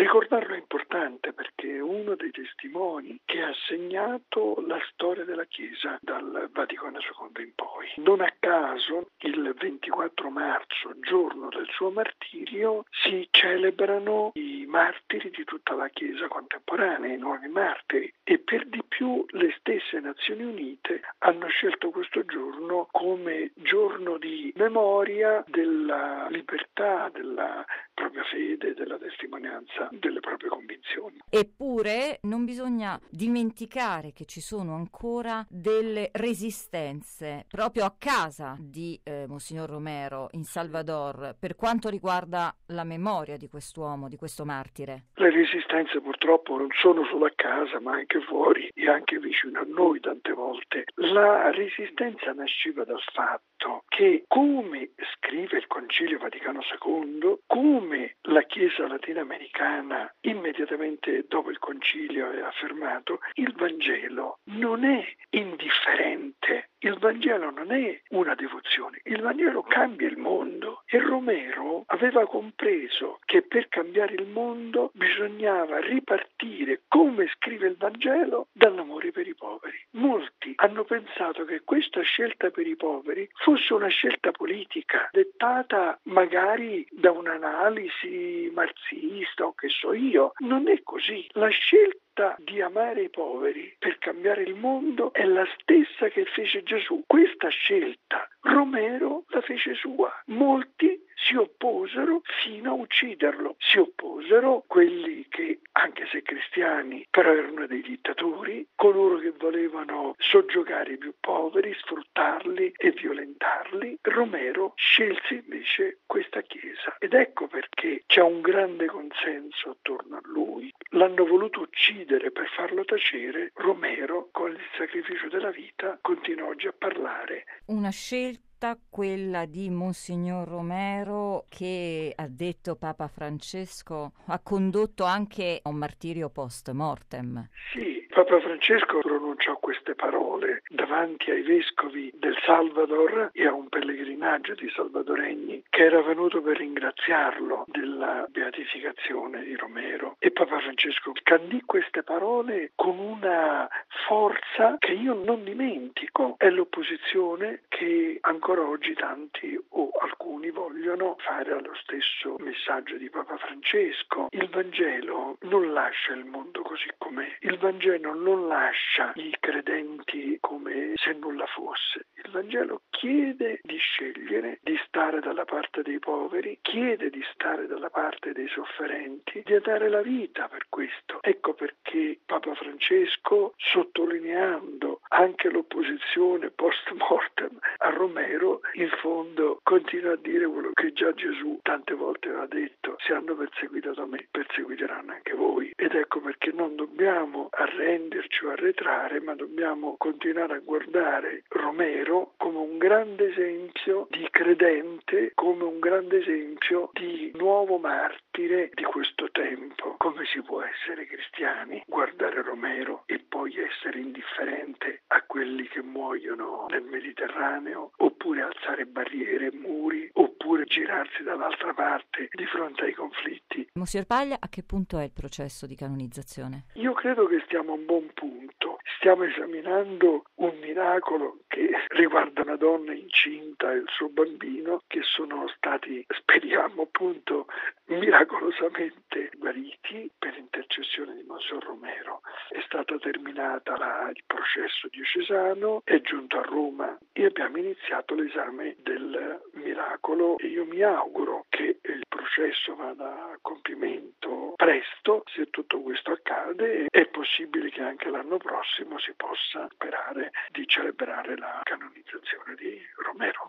Ricordarlo è importante perché è uno dei testimoni che ha segnato la storia della Chiesa dal Vaticano II in poi. Non a caso il 24 marzo, giorno del suo martirio, si celebrano i martiri di tutta la Chiesa contemporanea, i nuovi martiri, e per di più le stesse Nazioni Unite hanno scelto questo giorno come giorno di memoria della libertà, della propria fede, della testimonianza delle proprie convinzioni. Eppure non bisogna dimenticare che ci sono ancora delle resistenze proprio a casa di Monsignor Romero in Salvador per quanto riguarda la memoria di quest'uomo, di questo martire. Le resistenze purtroppo non sono solo a casa ma anche fuori e anche vicino a noi tante volte. La resistenza nasceva dal fatto che, come scrive il Concilio Vaticano II, come la Chiesa latinoamericana immediatamente dopo il Concilio aveva affermato, il Vangelo non è indifferente, il Vangelo non è una devozione, il Vangelo cambia il mondo e Romero aveva compreso che per cambiare il mondo bisognava ripartire, come scrive il Vangelo, dall'amore per i poveri. Molti hanno pensato che questa scelta per i poveri fosse una scelta politica, dettata magari da un'analisi marxista o che so io. Non è così. La scelta di amare i poveri per cambiare il mondo è la stessa che fece Gesù. Questa scelta Romero la fece sua. Molti si opposero fino a ucciderlo. Si opposero quelli che, anche se cristiani, però erano dei dittatori, coloro che volevano soggiogare i più poveri, sfruttarli e violentarli. Romero scelse invece questa Chiesa ed ecco perché c'è un grande consenso attorno a lui. L'hanno voluto uccidere per farlo tacere. Romero, con il sacrificio della vita, continua oggi a parlare. Una scelta, quella di Monsignor Romero, che, ha detto Papa Francesco, ha condotto anche a un martirio post mortem. Sì, Papa Francesco pronunciò queste parole davanti ai vescovi del Salvador e a un pellegrinaggio di salvadoregni che era venuto per ringraziarlo della beatificazione di Romero. E Papa Francesco scandì queste parole con una forza che io non dimentico. È l'opposizione che ancora oggi tanti o alcuni vogliono fare allo stesso messaggio di Papa Francesco. Il Vangelo non lascia il mondo così com'è. Il Vangelo non lascia i credenti come se nulla fosse. Il Vangelo chiede di scegliere, di stare dalla parte dei poveri, chiede di stare dalla parte dei sofferenti, di dare la vita per questo. Ecco perché Papa Francesco, sottolineando anche l'opposizione post mortem a Romero, in fondo continua a dire quello che già Gesù tante volte aveva detto: se hanno perseguitato me, perseguiteranno anche voi. Ed ecco perché non dobbiamo arrenderci o arretrare, ma dobbiamo continuare a guardare Romero come un grande esempio di credente, come un grande esempio di nuovo martire di questo tempo. Come si può essere cristiani, guardare Romero e poi essere indifferente a quelli che muoiono nel Mediterraneo, oppure alzare barriere e muri, oppure girarsi dall'altra parte di fronte ai conflitti. Monsignor Paglia, a che punto è il processo di canonizzazione? Io credo che stiamo a un buon punto. Stiamo esaminando un miracolo che riguarda una donna incinta e il suo bambino, che sono stati, speriamo appunto, miracolosamente guariti per intercessione di Monsignor Romero. È stata terminata il processo diocesano, è giunto a Roma e abbiamo iniziato l'esame del miracolo e io mi auguro che il processo vada a compimento presto. Se tutto questo accade è possibile che anche l'anno prossimo si possa sperare di celebrare la canonizzazione di Romero.